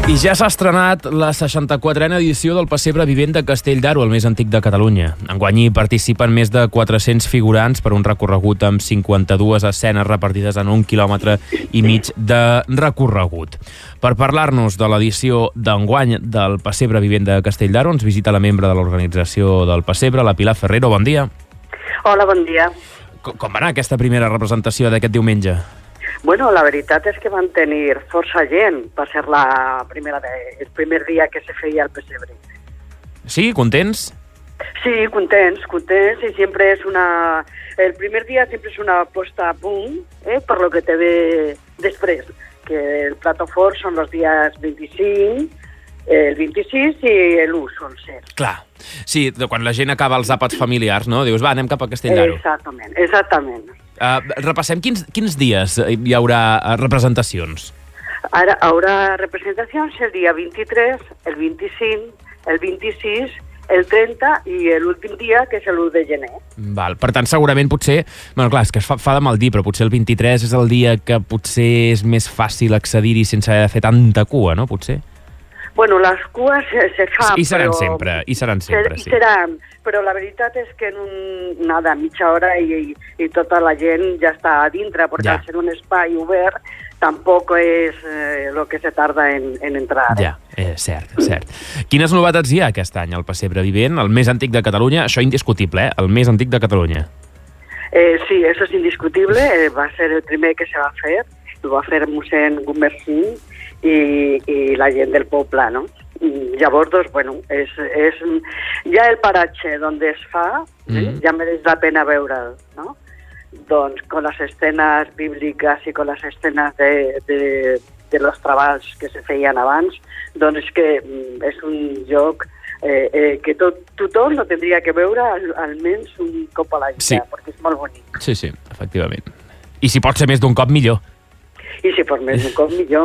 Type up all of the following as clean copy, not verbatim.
I ja s'ha estrenat la 64a edició del Pessebre Vivent de Castell d'Aro, el més antic de Catalunya. Enguany hi participen més de 400 figurants per un recorregut amb 52 escenes repartides en 1,5 quilòmetres de recorregut. Per parlar-nos de l'edició d'enguany del Pessebre Vivent de Castell d'Aro ens visita la membre de l'organització del Pessebre, la Pilar Ferrero. Bon dia. Hola, bon dia. Com va anar aquesta primera representació d'aquest diumenge? Bueno, la veritat és que van tenir força gent. Va ser el primer dia que se feia el pessebre. Sí? Contents? Sí, contents. I sempre és el primer dia sempre és una posta a punt, per lo que te ve després. Que el plato fort són els dies 25, el 26 i l'1 sol ser. Clar. Sí, quan la gent acaba els àpats familiars, no? Dius, va, anem cap a Castell d'Aro. Exactament. Repassem quins dies hi haurà representacions. Ara haurà representacions el dia 23, el 25, el 26, el 30 i l'últim dia, que és l'1 de gener. Val. Per tant, segurament potser... Bueno, clar, és que es fa de mal dir, però potser el 23 és el dia que potser és més fàcil accedir-hi sense haver de fer tanta cua, no? Potser. Bueno, les cues se fan, I seran sempre, sí. Seran, però la veritat és que en mitja hora i tota la gent ja està a dintre, perquè al ser un espai obert tampoc és el que se tarda en entrar. Ja, cert. Quines novetats hi ha aquest any al Pessebre Vivent, el més antic de Catalunya? Això indiscutible, el més antic de Catalunya. Sí, eso es indiscutible, va ser el primer que se va fer, ho va fer mossèn Gumersin, i la gent del poble, no? Llavors, doncs, bueno, és ja el paratge on es fa, ja mereix la pena veure'l, no? Doncs, con les escenes bíbliques i con les escenes de los treballs que se feien abans, doncs és que és un lloc que tothom lo tindria que veure almenys un cop a l'any, perquè és molt bonic. Sí, efectivament. I si pot ser més d'un cop, millor. I si fos més d'un cop, millor.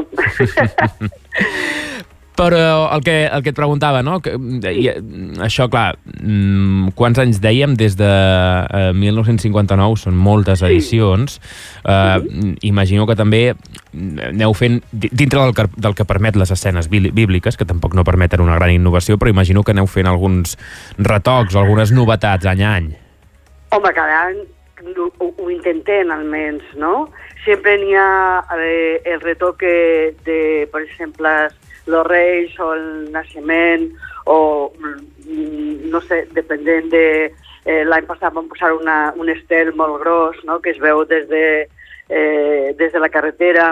Però el que et preguntava, no? Això, clar, quants anys dèiem? Des de 1959, són moltes edicions. Imagino que també aneu fent, dintre del que permet les escenes bíbliques, que tampoc no permeten una gran innovació, però imagino que aneu fent alguns retocs, algunes novetats any a any. Home, cada any ho intentem almenys, no? Sempre n'hi ha el retoque de, per exemple, los reis o el naixement, o, no sé, depenent de... L'any passat vam posar un estel molt gros, no?, que es veu des de la carretera,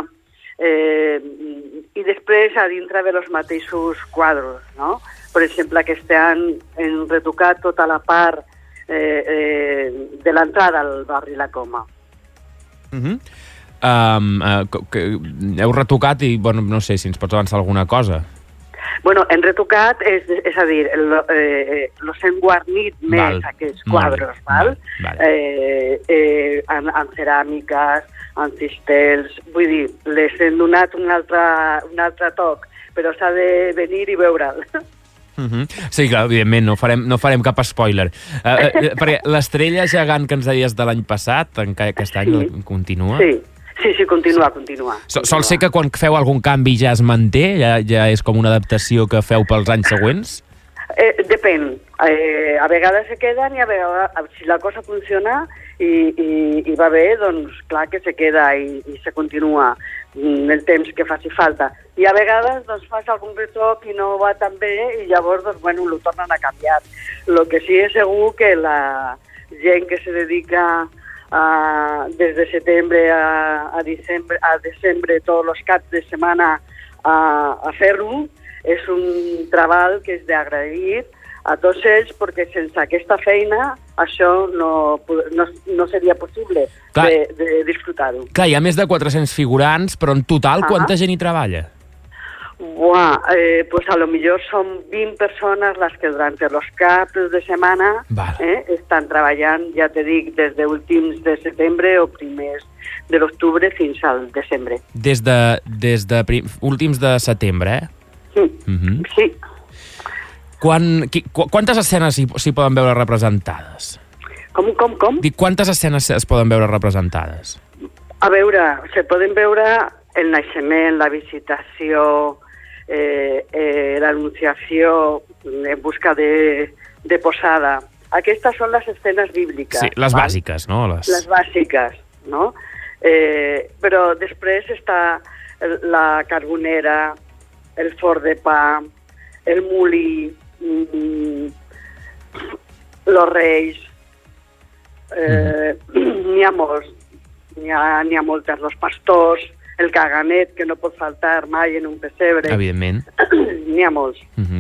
i després a dintre de los mateixos quadros, no? Per exemple, aquest any hem retocat tota la part de l'entrada al barri La Coma. Heu retocat i, bueno, no sé si ens pots avançar alguna cosa. Bueno, hem retocat, és a dir, los hem guarnit més aquests quadros, val? En ceràmiques, en cistels, vull dir, les hem donat un altre toc, però s'ha de venir i veure'l. Sí, clar, evidentment, no farem cap spoiler. Perquè l'estrella gegant que ens deies de l'any passat, aquest any continua? Sí, continua. Sol ser que quan feu algun canvi ja es manté? Ja és com una adaptació que feu pels anys següents? Depèn. A vegades se queden i a vegades, si la cosa funciona i va bé, doncs clar que se queda i se continua el temps que faci falta. I a vegades doncs, fas algun retoc i no va tan bé i llavors doncs, bueno, lo tornen a canviar. Lo que sí és segur que la gent que se dedica des de setembre a desembre tots els caps de setmana a fer-ho, és un treball que és d'agrair a tots ells, perquè sense aquesta feina això no seria possible de disfrutar-ho. Clar, hi ha més de 400 figurants, però en total quanta gent hi treballa? Pues a lo millor són 20 persones les que durant els caps de setmana estan treballant, ja te dic, des d'últims de setembre o primers de l'octubre fins al desembre. Des de últims de setembre, Sí. Quantes escenes s'hi poden veure representades? Com? Dic, quantes escenes es poden veure representades? A veure, se poden veure el naixement, la visitació, l'Anunciació en busca de posada. Aquestes són les escenes bíbliques. Sí, les bàsiques, no? Les bàsiques, no? Però després està la carbonera, el forn de pa, el molí, los reis, n'hi ha molts, n'hi ha moltes, los pastors, el caganet, que no pot faltar mai en un pessebre. Evidentment. N'hi ha molts.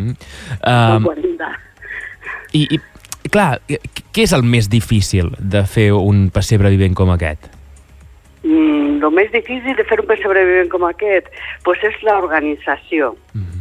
I clar, què és el més difícil de fer un pessebre vivent com aquest? El més difícil de fer un pessebre vivent com aquest pues és l'organització.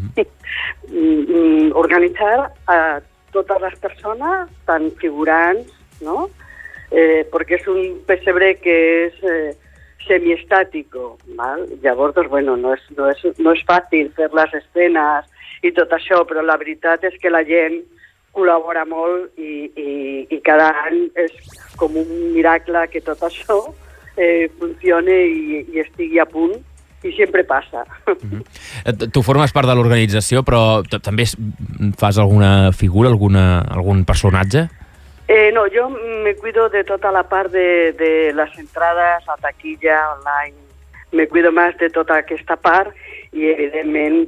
Organitzar a totes les persones, tant figurants, no? Perquè és un pessebre que és semiestàtico, ¿vale? Llavors, doncs, bueno, no és fàcil fer les escenes i tot això, però la veritat és que la gent col·labora molt i cada any és com un miracle que tot això funcione i estigui a punt, i sempre passa. Tu formes part de l'organització, però també fas alguna figura, algun personatge? No, yo me cuido de toda la part de las entradas, la taquilla, online. Me cuido más de tota aquesta part i, evidentment,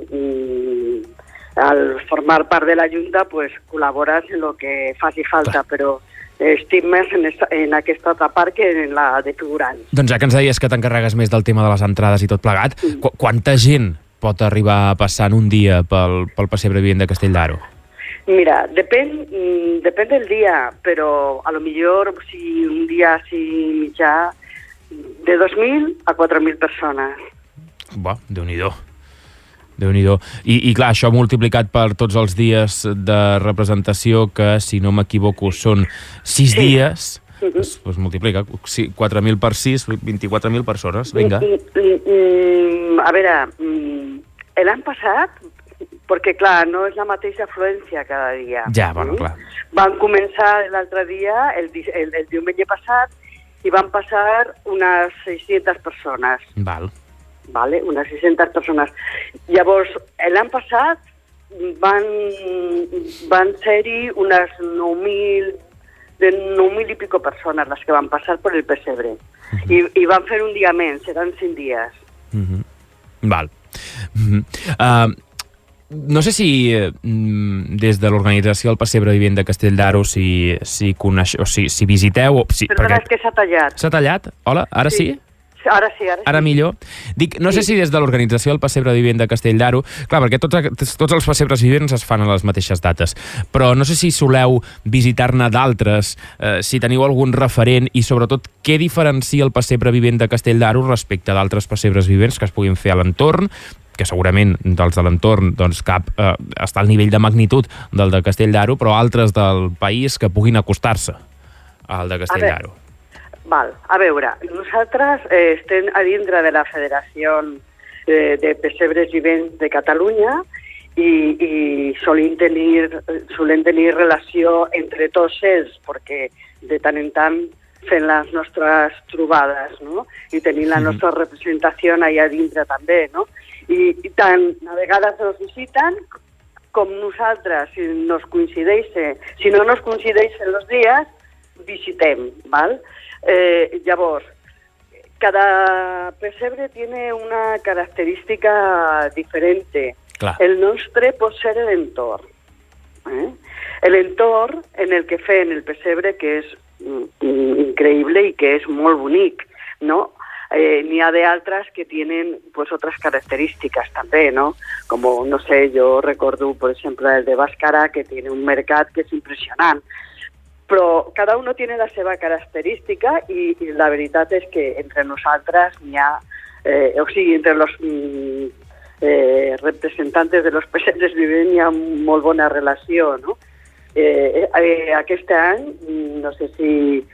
al formar part de la Junta, pues, col·labores en el que faci falta, però estic més en aquesta altra part que en la de figurants. Doncs ja que ens deies que t'encarregues més del tema de les entrades i tot plegat, quanta gent pot arribar a passar en un dia pel pessebre vivent de Castell d'Aro? Mira, depèn del dia, però a lo millor si un dia així mitjà de 2.000 a 4.000 persones. Buah, Déu-n'hi-do. Déu-n'hi-do. I clar, això multiplicat per tots els dies de representació, que si no m'equivoco són 6 dies, doncs multiplica 4.000 per 6, 24.000 persones, vinga. A veure, l'any passat, perquè, clar, no és la mateixa afluència cada dia. Ja, bueno, clar. Van començar l'altre dia, el diumenge passat, i van passar unes 600 persones. Vale, unes 600 persones. Llavors, l'any passat van ser-hi unes 9.000 i pico persones les que van passar per el pessebre. I van fer un dia menys, seran 5 dies. Val. No sé si des de l'organització del pessebre vivent de Castell d'Aro si visiteu... Perdona, és que s'ha tallat. S'ha tallat? Hola, ara sí? Ara sí. Ara millor. Dic, no sé si des de l'organització del pessebre vivent de Castell d'Aro, clar, perquè tots els pessebres vivents es fan a les mateixes dates, però no sé si soleu visitar-ne d'altres, si teniu algun referent i sobretot què diferencia el pessebre vivent de Castell d'Aro respecte d'altres pessebres vivents que es puguin fer a l'entorn, que segurament dels de l'entorn doncs cap està al nivell de magnitud del de Castell d'Aro, però altres del país que puguin acostar-se al de Castell d'Aro. Val, a veure, nosaltres estem a dintre de la Federació de Pessebres Vivents de Catalunya i solen tenir relació entre tots ells, perquè de tant en tant fent les nostres trobades, no? I tenint la nostra representació allà dintre també, no? I tant a vegades ens visiten com nosaltres, si no nos coincideixen els dies, visitem, val? Llavors, cada pesebre tiene una característica diferente. Clar. El nostre pot ser l'entorn. L'entorn en el que fem el pesebre, que és increïble i que és molt bonic, no? N'hi ha d'altres que tienen pues otras características también, ¿no? Como, no sé, yo recuerdo, por ejemplo, el de Bàscara, que tiene un mercat que és impressionant. Però cada uno tiene la seva característica i la veritat és que entre nosaltres n'hi ha, entre los representantes de los pessebres vivents hi ha molt bona relació, no? Aquest any, no sé si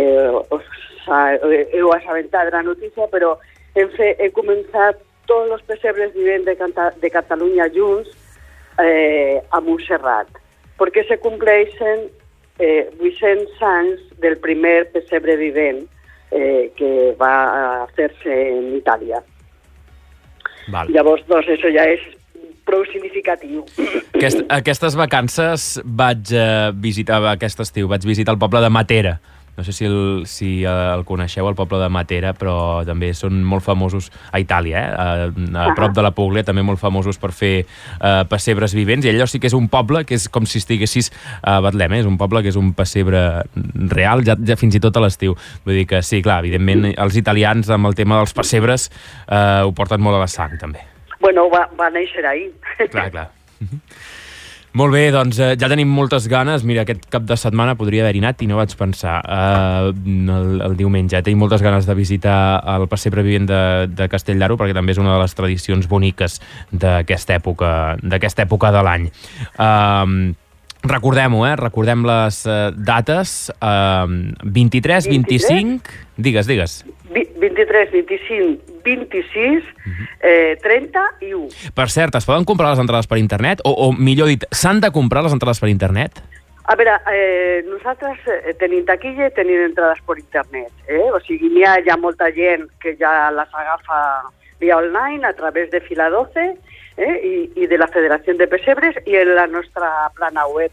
heu assabentat la notícia, però he començat tots els pessebres vivents de Catalunya junts a Montserrat, perquè se compleixen 800 anys del primer pessebre vivent que va fer-se en Itàlia. Val. Llavors, doncs, això ja és prou significatiu. Aquestes vacances vaig visitar, aquest estiu, vaig visitar el poble de Matera. No sé si el coneixeu, el poble de Matera, però també són molt famosos a Itàlia, a prop de la Puglia, també molt famosos per fer pessebres vivents, i allò sí que és un poble que és com si estiguessis a Betlem, és un poble que és un pessebre real, ja fins i tot a l'estiu. Vull dir que sí, clar, evidentment els italians amb el tema dels pessebres ho porten molt a la sang, també. Bueno, va néixer ahir. Clar. Molt bé, doncs ja tenim moltes ganes. Mira, aquest cap de setmana podria haver-hi anat i no vaig pensar el diumenge. Tinc moltes ganes de visitar el pessebre vivent de Castell d'Aro, perquè també és una de les tradicions boniques d'aquesta època de l'any. Recordem-ho, recordem les dates. 23, 25... Digues. 23, 25, 26, 30 i 1. Per cert, es poden comprar les entrades per internet? O millor dit, s'han de comprar les entrades per internet? A veure, nosaltres tenim taquilla i tenim entrades per internet. O sigui, n'hi ha ja molta gent que ja les agafa via online a través de Fila 12 i de la Federació de Pessebres i en la nostra plana web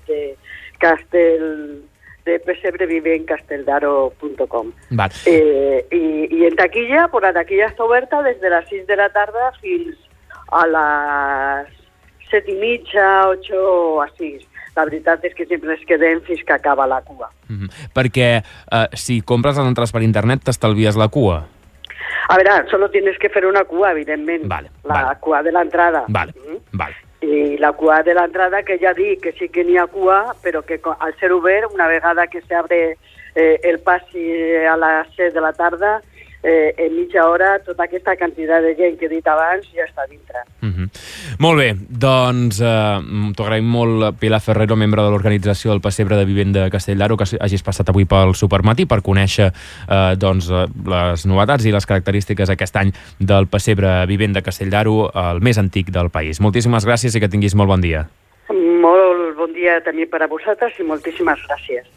de pessebreviventcastelldaro.com. I en taquilla, la taquilla està oberta des de les 6 de la tarda fins a les 7:30, 8 o a 6. La veritat és que sempre ens quedem fins que acaba la cua. Perquè si compres les entrades per internet t'estalvies la cua. A veure, solo tienes que fer una cua, evidentment. La cua de l'entrada. Vale. I la cua de l'entrada, que ja dic que sí que n'hi ha cua, però que al ser obert, una vegada que s'abre el passi a les 7 de la tarda, en mitja hora tota aquesta quantitat de gent que he dit abans ja està dintre. Molt bé, doncs t'ho agraïm molt, Pilar Ferrero, membre de l'organització del Pessebre de Vivent de Castell d'Aro, que hagis passat avui pel Supermatí per conèixer les novetats i les característiques aquest any del Pessebre Vivent de Castell d'Aro, el més antic del país. Moltíssimes gràcies i que tinguis molt bon dia. Molt bon dia també per a vosaltres i moltíssimes gràcies.